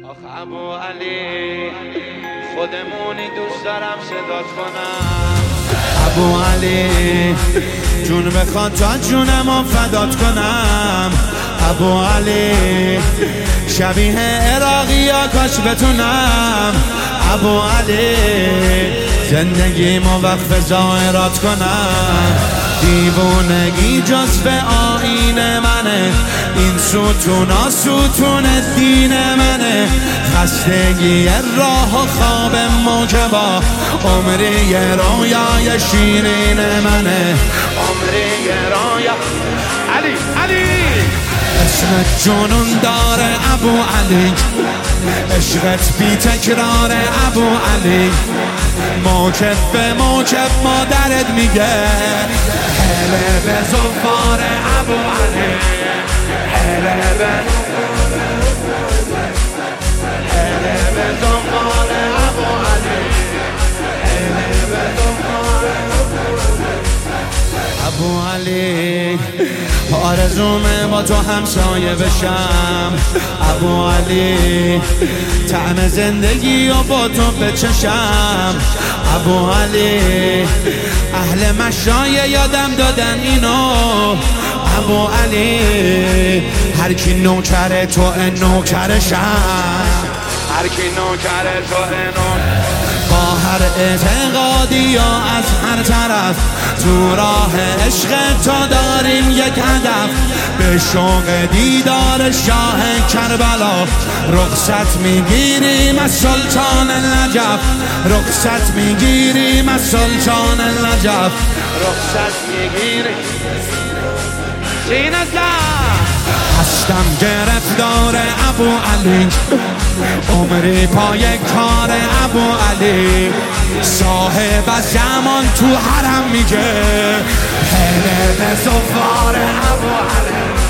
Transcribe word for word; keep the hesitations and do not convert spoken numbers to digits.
آخ ابو علی خودمونی دوست دارم صدات کنم. ابو علی جون بخواد تا جونمو فدات کنم. ابو علی شبیه عراقی یا کاش بتونم. ابو علی زندگیمو وقف ظاهرات کنم. دیوونگی جزو آیین منه، این ستونا ستون دین منه. خستگی راه و خواب موجبا عمری رویای شیرین منه. عمری رویا علی علی اسمت جنون داره ابو علی، عشقت بی تکرار ابو علی. موجب به موجب مادرت میگه هله به زفار ابو علی. هله به هله به زفار ابو علی. هله به زفار ابو علی. آرزومه با تو همسایه بشم ابو علی. طعم زندگی و با تو بچشم ابو علی. اهل مشایه یادم دادن اینو ابو علی. هر کی نوکر تو نوکرشم. هر کی نوکر تو نوکرشم. با هر اعتقادی یا از هر طرف تو راه عشق تو داریم یک هدف. به شوق دیدار شاه کربلا رخصت میگیریم از سلطان نجف. رخصت میگیریم از سلطان نجف. رخصت میگیریم سین از هستم گرفتار ابو علی. عمری پای کار ابو علی. صاحب زمان تو حرم میگه هله به زفار ابو علی.